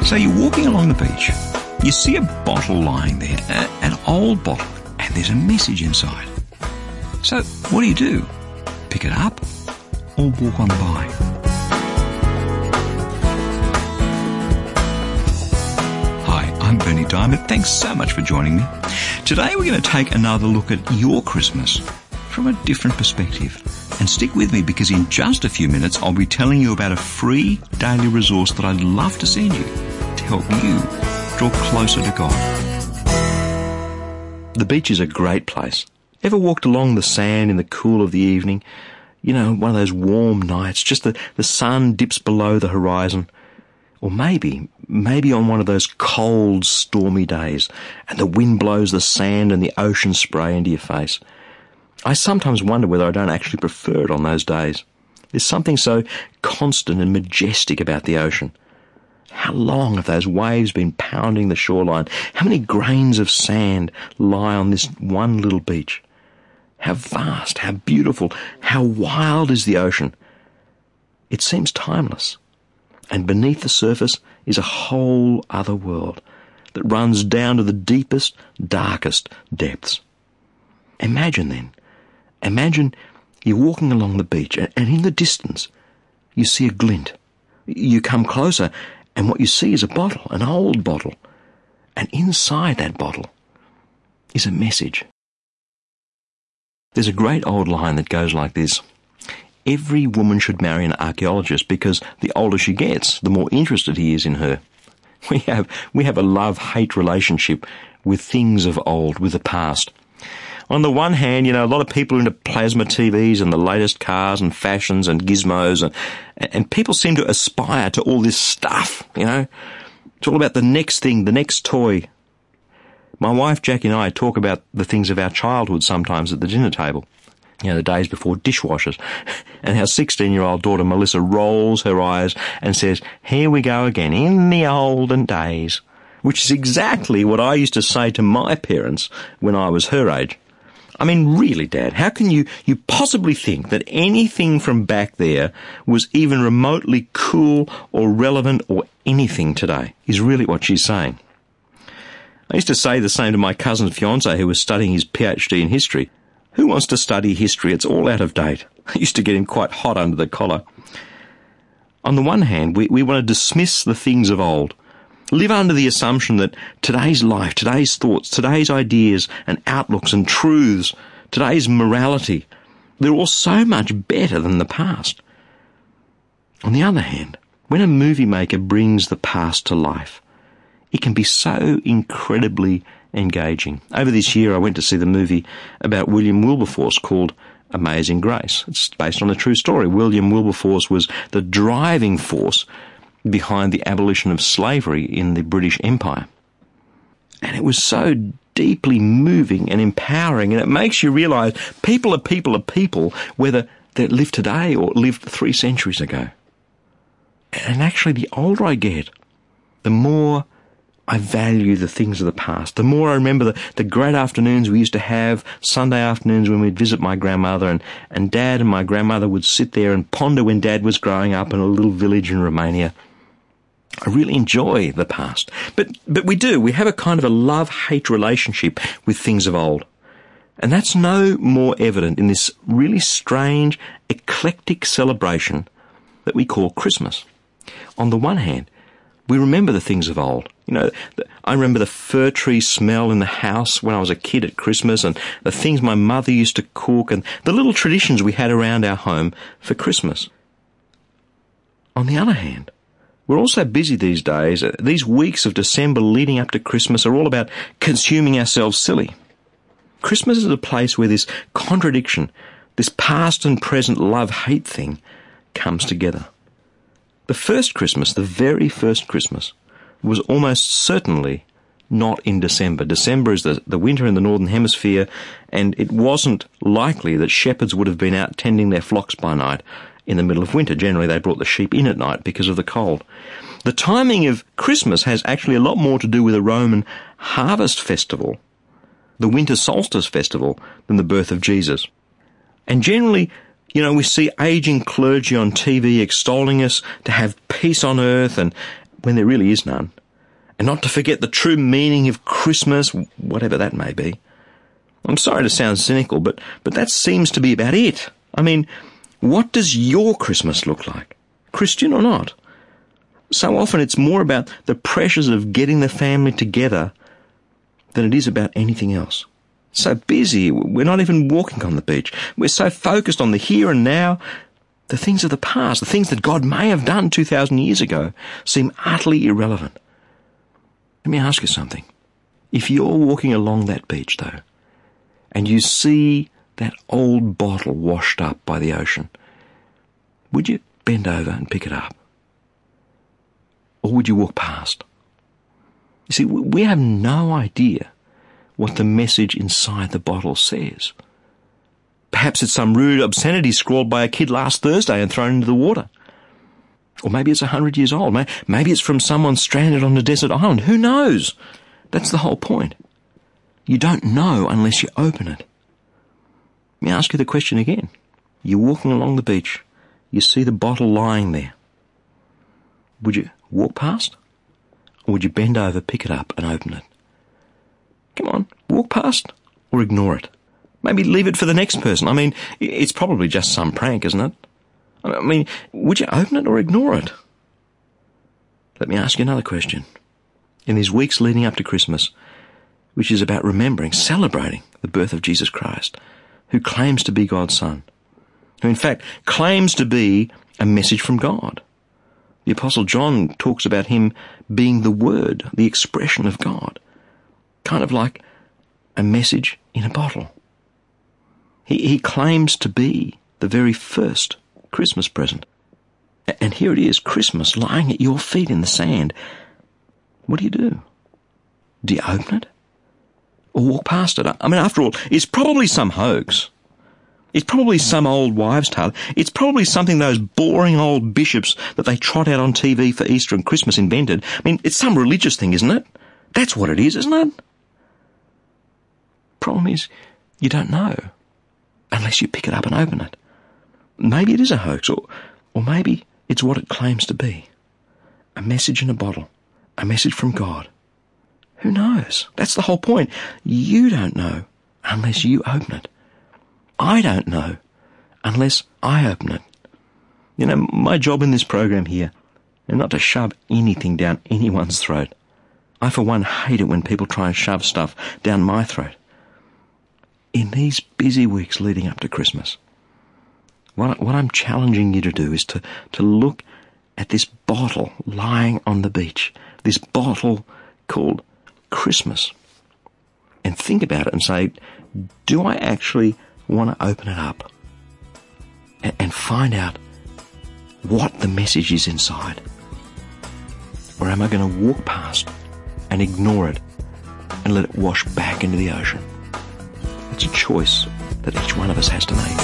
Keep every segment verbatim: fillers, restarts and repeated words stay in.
So you're walking along the beach, you see a bottle lying there, a, an old bottle, and there's a message inside. So what do you do? Pick it up or walk on by? Hi, I'm Bernie Diamond. Thanks so much for joining me. Today we're going to take another look at your Christmas from a different perspective. And stick with me because in just a few minutes I'll be telling you about a free daily resource that I'd love to send you to help you draw closer to God. The beach is a great place. Ever walked along the sand in the cool of the evening? You know, one of those warm nights, just the, the sun dips below the horizon. Or maybe, maybe on one of those cold, stormy days, and the wind blows the sand and the ocean spray into your face. I sometimes wonder whether I don't actually prefer it on those days. There's something so constant and majestic about the ocean. How long have those waves been pounding the shoreline? How many grains of sand lie on this one little beach? How vast, how beautiful, how wild is the ocean? It seems timeless. And beneath the surface is a whole other world that runs down to the deepest, darkest depths. Imagine then, imagine you're walking along the beach and, and in the distance you see a glint. You come closer and what you see is a bottle, an old bottle. And inside that bottle is a message. There's a great old line that goes like this. Every woman should marry an archaeologist because the older she gets, the more interested he is in her. We have, we have a love-hate relationship with things of old, with the past. On the one hand, you know, a lot of people are into plasma T Vs and the latest cars and fashions and gizmos, and, and people seem to aspire to all this stuff, you know. It's all about the next thing, the next toy. My wife Jackie and I talk about the things of our childhood sometimes at the dinner table. You know, the days before dishwashers, and our sixteen-year-old daughter Melissa rolls her eyes and says, "Here we go again, in the olden days," which is exactly what I used to say to my parents when I was her age. I mean, really, Dad, how can you, you possibly think that anything from back there was even remotely cool or relevant or anything today, is really what she's saying. I used to say the same to my cousin's fiancé who was studying his PhD in history. Who wants to study history? It's all out of date. I used to get him quite hot under the collar. On the one hand, we, we want to dismiss the things of old, live under the assumption that today's life, today's thoughts, today's ideas and outlooks and truths, today's morality, they're all so much better than the past. On the other hand, when a movie maker brings the past to life, it can be so incredibly engaging. Over this year I went to see the movie about William Wilberforce called Amazing Grace. It's based on a true story. William Wilberforce was the driving force behind the abolition of slavery in the British Empire. And it was so deeply moving and empowering, and it makes you realise people are people are people, whether they live today or lived three centuries ago. And actually, the older I get, the more I value the things of the past. The more I remember the, the great afternoons we used to have, Sunday afternoons when we'd visit my grandmother, and, and Dad and my grandmother would sit there and ponder when Dad was growing up in a little village in Romania. I really enjoy the past. But, but we do. We have a kind of a love-hate relationship with things of old. And that's no more evident in this really strange, eclectic celebration that we call Christmas. On the one hand, we remember the things of old. You know, I remember the fir tree smell in the house when I was a kid at Christmas, and the things my mother used to cook, and the little traditions we had around our home for Christmas. On the other hand, we're all so busy these days. These weeks of December leading up to Christmas are all about consuming ourselves silly. Christmas is a place where this contradiction, this past and present love-hate thing, comes together. The first Christmas, the very first Christmas, was almost certainly not in December. December is the, the winter in the Northern Hemisphere, and it wasn't likely that shepherds would have been out tending their flocks by night in the middle of winter. Generally, they brought the sheep in at night because of the cold. The timing of Christmas has actually a lot more to do with a Roman harvest festival, the winter solstice festival, than the birth of Jesus. And generally, you know, we see aging clergy on T V extolling us to have peace on earth and when there really is none, and not to forget the true meaning of Christmas, whatever that may be. I'm sorry to sound cynical, but, but that seems to be about it. I mean, what does your Christmas look like? Christian or not? So often it's more about the pressures of getting the family together than it is about anything else. So busy, we're not even walking on the beach. We're so focused on the here and now. The things of the past, the things that God may have done two thousand years ago, seem utterly irrelevant. Let me ask you something. If you're walking along that beach, though, and you see that old bottle washed up by the ocean, would you bend over and pick it up? Or would you walk past? You see, we have no idea what the message inside the bottle says. Perhaps it's some rude obscenity scrawled by a kid last Thursday and thrown into the water. Or maybe it's a hundred years old. Maybe it's from someone stranded on a desert island. Who knows? That's the whole point. You don't know unless you open it. Let me ask you the question again. You're walking along the beach. You see the bottle lying there. Would you walk past? Or would you bend over, pick it up and open it? Come on, walk past or ignore it. Maybe leave it for the next person. I mean, it's probably just some prank, isn't it? I mean, would you open it or ignore it? Let me ask you another question. In these weeks leading up to Christmas, which is about remembering, celebrating the birth of Jesus Christ, who claims to be God's Son, who in fact claims to be a message from God. The Apostle John talks about him being the Word, the expression of God, kind of like a message in a bottle. He, he claims to be the very first Christmas present. And here it is, Christmas, lying at your feet in the sand. What do you do? Do you open it? Or walk past it? I mean, after all, it's probably some hoax. It's probably some old wives' tale. It's probably something those boring old bishops that they trot out on T V for Easter and Christmas invented. I mean, it's some religious thing, isn't it? That's what it is, isn't it? Problem is, you don't know unless you pick it up and open it. Maybe it is a hoax, or, or maybe it's what it claims to be. A message in a bottle. A message from God. Who knows? That's the whole point. You don't know unless you open it. I don't know unless I open it. You know, my job in this program here is not to shove anything down anyone's throat. I, for one, hate it when people try and shove stuff down my throat. In these busy weeks leading up to Christmas, what, what I'm challenging you to do is to, to look at this bottle lying on the beach, this bottle called Christmas, and think about it and say, do I actually want to open it up and, and find out what the message is inside? Or am I going to walk past and ignore it and let it wash back into the ocean? It's a choice that each one of us has to make.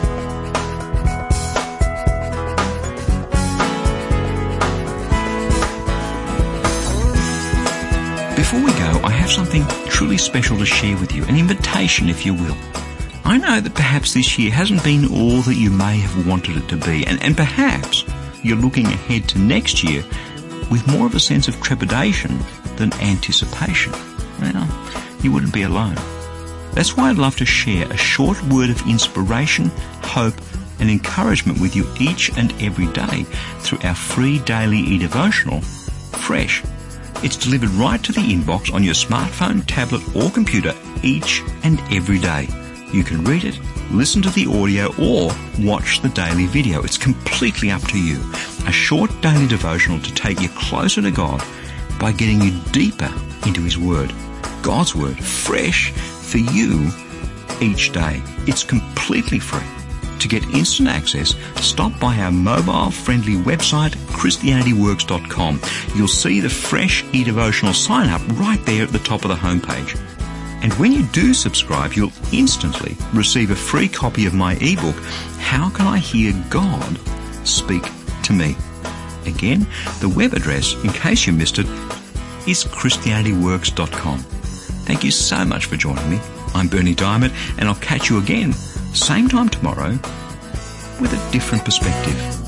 Before we go, I have something truly special to share with you, an invitation, if you will. I know that perhaps this year hasn't been all that you may have wanted it to be, and, and perhaps you're looking ahead to next year with more of a sense of trepidation than anticipation. Well, you wouldn't be alone. That's why I'd love to share a short word of inspiration, hope, and encouragement with you each and every day through our free daily e-devotional, Fresh. It's delivered right to the inbox on your smartphone, tablet, or computer each and every day. You can read it, listen to the audio, or watch the daily video. It's completely up to you. A short daily devotional to take you closer to God by getting you deeper into His Word. God's Word, fresh for you each day. It's completely free. To get instant access, stop by our mobile-friendly website, Christianity Works dot com. You'll see the fresh e-devotional sign-up right there at the top of the homepage. And when you do subscribe, you'll instantly receive a free copy of my ebook, How Can I Hear God Speak to Me? Again, the web address, in case you missed it, is Christianity Works dot com. Thank you so much for joining me. I'm Berni Dymet, and I'll catch you again, same time tomorrow, with a different perspective.